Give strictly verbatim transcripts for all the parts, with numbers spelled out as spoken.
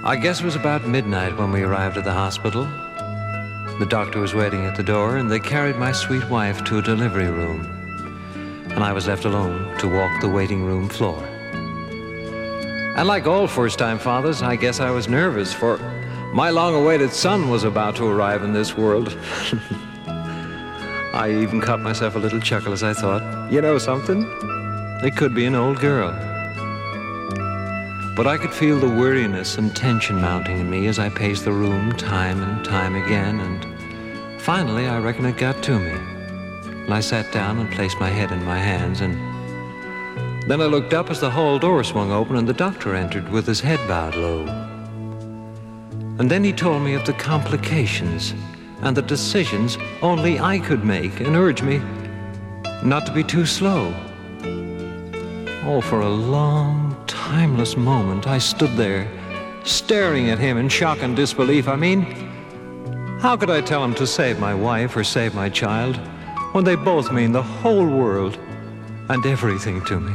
I guess it was about midnight when we arrived at the hospital. The doctor was waiting at the door, and they carried my sweet wife to a delivery room. And I was left alone to walk the waiting room floor. And like all first-time fathers, I guess I was nervous, for my long-awaited son was about to arrive in this world. I even caught myself a little chuckle as I thought, you know something? It could be an old girl. But I could feel the weariness and tension mounting in me as I paced the room time and time again, and finally I reckon it got to me. And I sat down and placed my head in my hands, and then I looked up as the hall door swung open and the doctor entered with his head bowed low. And then he told me of the complications and the decisions only I could make, and urged me not to be too slow. Oh, for a long, timeless moment, I stood there, staring at him in shock and disbelief. I mean, how could I tell him to save my wife or save my child when they both mean the whole world and everything to me?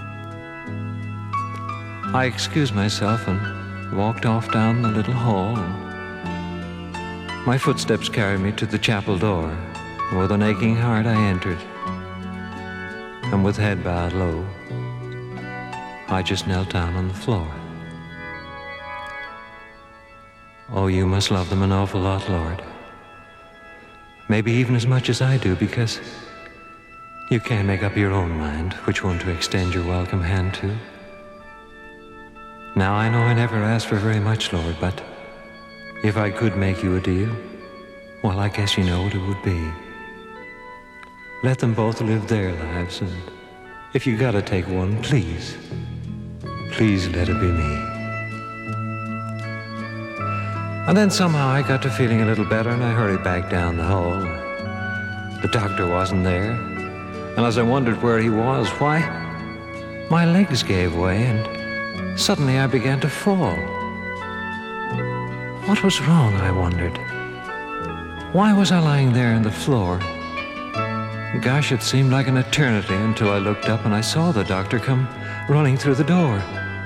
I excused myself and walked off down the little hall, and my footsteps carried me to the chapel door. With an aching heart I entered, and with head bowed low, I just knelt down on the floor. Oh, you must love them an awful lot, Lord. Maybe even as much as I do, because you can't make up your own mind which one to extend your welcome hand to. Now, I know I never asked for very much, Lord, but if I could make you a deal, well, I guess you know what it would be. Let them both live their lives, and if you gotta take one, please, please let it be me. And then somehow I got to feeling a little better, and I hurried back down the hall. The doctor wasn't there, and as I wondered where he was, why, my legs gave way, and suddenly I began to fall. What was wrong, I wondered. Why was I lying there on the floor? Gosh, it seemed like an eternity until I looked up and I saw the doctor come running through the door.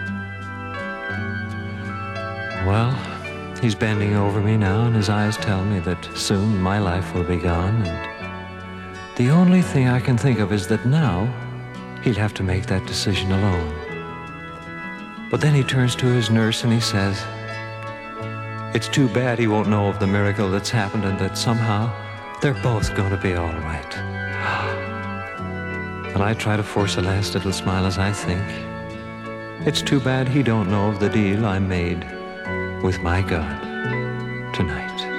Well, he's bending over me now, and his eyes tell me that soon my life will be gone, and the only thing I can think of is that now he'll have to make that decision alone. But then he turns to his nurse and he says, it's too bad he won't know of the miracle that's happened, and that somehow they're both going to be all right. And I try to force a last little smile as I think, it's too bad he don't know of the deal I made with my God tonight.